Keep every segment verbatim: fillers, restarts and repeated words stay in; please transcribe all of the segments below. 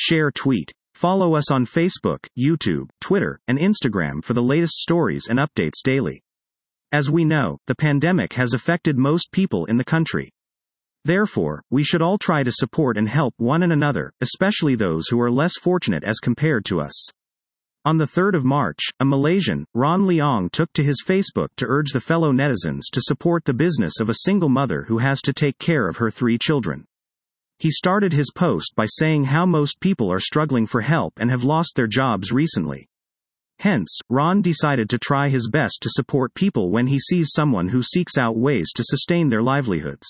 Share tweet. Follow us on Facebook, YouTube, Twitter, and Instagram for the latest stories and updates daily. As we know, the pandemic has affected most people in the country. Therefore, we should all try to support and help one and another, especially those who are less fortunate as compared to us. On the third of March, a Malaysian, Ron Leong, took to his Facebook to urge the fellow netizens to support the business of a single mother who has to take care of her three children. He started his post by saying how most people are struggling for help and have lost their jobs recently. Hence, Ron decided to try his best to support people when he sees someone who seeks out ways to sustain their livelihoods.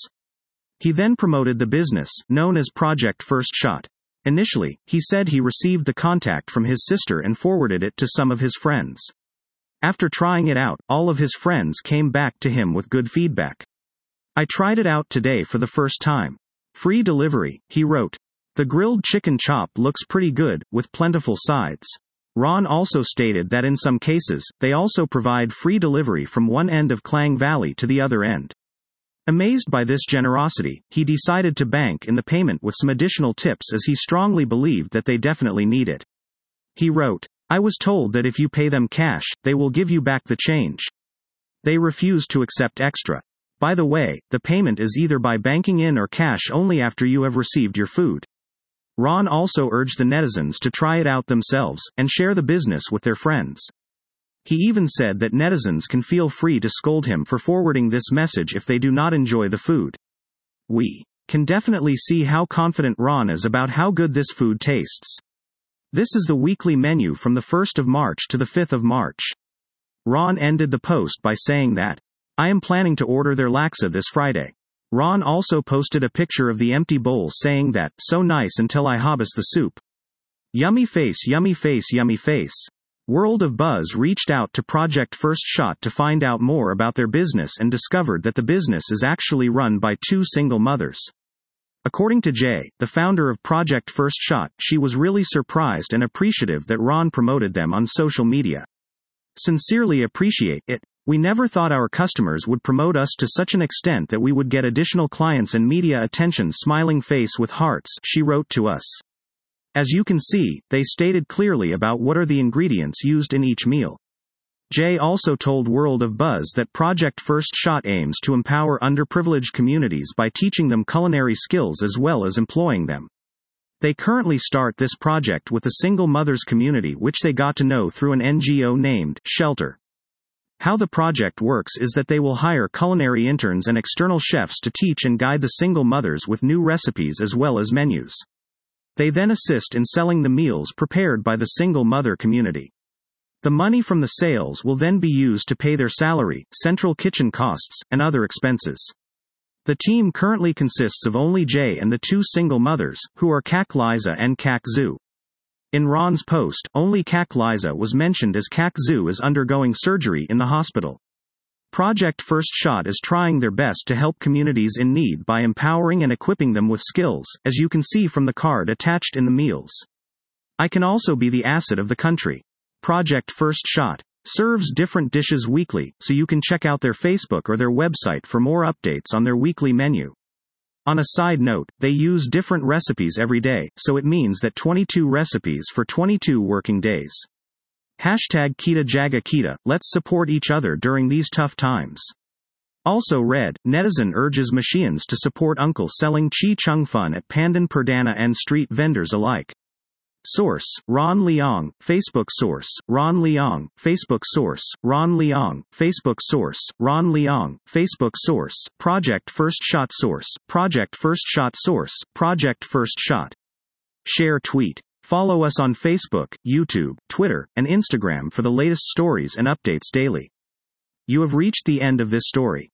He then promoted the business, known as Project First Shot. Initially, he said he received the contact from his sister and forwarded it to some of his friends. After trying it out, all of his friends came back to him with good feedback. I tried it out today for the first time. Free delivery, he wrote. The grilled chicken chop looks pretty good, with plentiful sides. Ron also stated that in some cases, they also provide free delivery from one end of Klang Valley to the other end. Amazed by this generosity, he decided to bank in the payment with some additional tips as he strongly believed that they definitely need it. He wrote, I was told that if you pay them cash, they will give you back the change. They refused to accept extra. By the way, the payment is either by banking in or cash only after you have received your food. Ron also urged the netizens to try it out themselves and share the business with their friends. He even said that netizens can feel free to scold him for forwarding this message if they do not enjoy the food. We can definitely see how confident Ron is about how good this food tastes. This is the weekly menu from the first of March to the fifth of March. Ron ended the post by saying that, I am planning to order their laksa this Friday. Ron also posted a picture of the empty bowl saying that, so nice until I harvest the soup. Yummy face, yummy face, yummy face. World of Buzz reached out to Project First Shot to find out more about their business and discovered that the business is actually run by two single mothers. According to Jay, the founder of Project First Shot, she was really surprised and appreciative that Ron promoted them on social media. Sincerely appreciate it. We never thought our customers would promote us to such an extent that we would get additional clients and media attention. Smiling face with hearts, she wrote to us. As you can see, they stated clearly about what are the ingredients used in each meal. Jay also told World of Buzz that Project First Shot aims to empower underprivileged communities by teaching them culinary skills as well as employing them. They currently start this project with the single mothers community, which they got to know through an N G O named Shelter. How the project works is that they will hire culinary interns and external chefs to teach and guide the single mothers with new recipes as well as menus. They then assist in selling the meals prepared by the single mother community. The money from the sales will then be used to pay their salary, central kitchen costs, and other expenses. The team currently consists of only Jay and the two single mothers, who are Kak Liza and Kak Zhu. In Ron's post, only Kak Liza was mentioned as Kak Zhu is undergoing surgery in the hospital. Project First Shot is trying their best to help communities in need by empowering and equipping them with skills, as you can see from the card attached in the meals. I can also be the asset of the country. Project First Shot serves different dishes weekly, so you can check out their Facebook or their website for more updates on their weekly menu. On a side note, they use different recipes every day, so it means that twenty-two recipes for twenty-two working days. Hashtag Kita Jaga Kita, let's support each other during these tough times. Also read, netizen urges Malaysians to support uncle selling Chi Chung Fun at Pandan Perdana and street vendors alike. Source, Ron Leong, Facebook Source, Ron Leong, Facebook Source, Ron Leong, Facebook Source, Ron Leong, Facebook Source, Project First Shot Source, Project First Shot Source, Project First Shot. Share tweet. Follow us on Facebook, YouTube, Twitter, and Instagram for the latest stories and updates daily. You have reached the end of this story.